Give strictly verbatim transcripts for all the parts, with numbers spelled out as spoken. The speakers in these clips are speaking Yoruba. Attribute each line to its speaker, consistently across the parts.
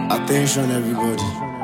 Speaker 1: Attention, everybody.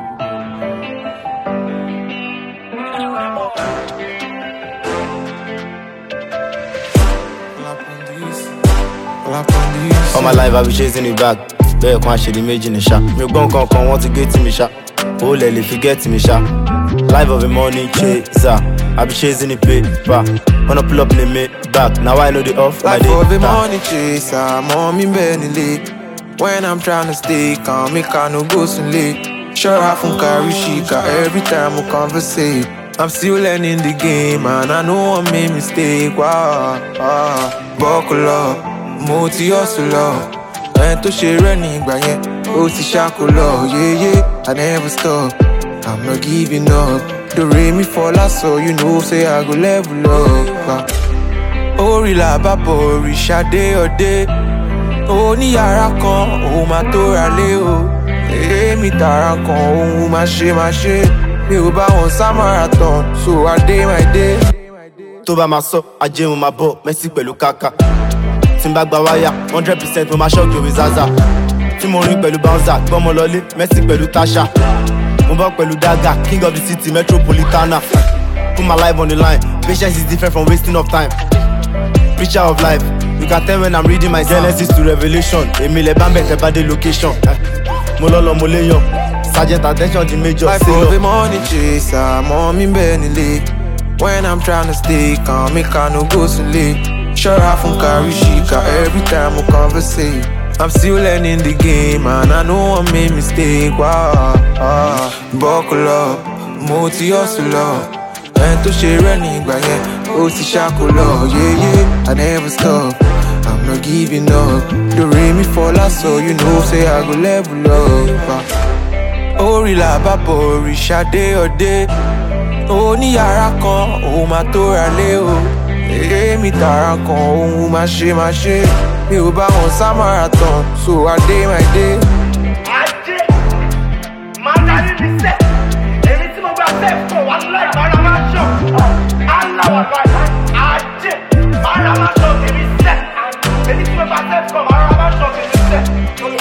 Speaker 2: All my life I be chasing it back. Bẹ́ẹ̀ kan ṣe di méjì ní ṣá. Mi ò gbọ́n kankan wọ́n ti gé tì mí ṣá. Ó lẹ̀ lè fi get mi ṣá. Life of a money chaser. I be chasing the paper. Wanna pull up in the mid back. Now I know the off my day.
Speaker 3: Life of a money chaser. Mommy Benny late. When I'm trying to stay calm, me can no go so late. Sure I from carry shika every time we conversate. I'm still learning the game and I know I made mistake. Wow, wow. Buckle up, mo ti hustle up. And to share any yẹn, ó ti ṣàkólọ. Yeah, yeah, I never stop. I'm not giving up. The rain me fall out, so you know, say I go level up. Orí la bá bọ̀, òrìṣà dé ọdẹ. Ó ní yàrá kan, ó máa tó ra lé o. Èmi tààrà kan, òun máa ṣe máa ṣe. Mi ò bá wọn sá marathon, so I day my day.
Speaker 2: Tó bá máa sọ, ajé mo máa bọ̀, Messi pẹ̀lú Kaka. Tí n bá gba wáyà, one hundred percent mo máa ṣọ́ọ̀kì òwe Zaza. Tí mo rin pẹ̀lú Bouncer, gbọ́mọ lọlé, Messi pẹ̀lú Tasha. Mo bọ́ pẹ̀lú Daga, king of the city, Metropolitana. Put my life on the line, patience is different from wasting of time. Preacher of life, you can tell when I'm reading my Genesis to Revelation. Èmi lè bá mẹ́tẹ̀ bá dé location. Mo lọ lọ mo lè yàn, Sergeant attention the major.
Speaker 3: Life of a money chaser, mommy Benny late. When I'm trying to stay calm, me can no go so late. Sure I from carry shika every time we conversate. I'm still learning the game and I know I made mistake. Wow, wow. Buckle up, mo ti hustle up. And to share any yẹn, ó ti ṣàkólọ. Yeah, yeah, I never stop. I'm not giving up. The rain me fall out, so you know, say I go level up. Orí la bá bọ̀, òrìṣà dé ọdẹ. Ó ní yàrá kan, ó máa tó ra lé o. Èmi tààrà kan, òun máa ṣe máa ṣe. Mi ò bá wọn sá marathon, so I day my day.
Speaker 4: Ajé, máa darí mi sẹ́. Èmi tí mo bá sẹ́ fún wa láì bára máa ṣọ̀. Aláwọ̀ báyìí, ajé, bára máa ṣọ̀ kìí sẹ́. Èmi tí mo bá sẹ́ fún wa láì bára máa ṣọ̀ kìí sẹ́.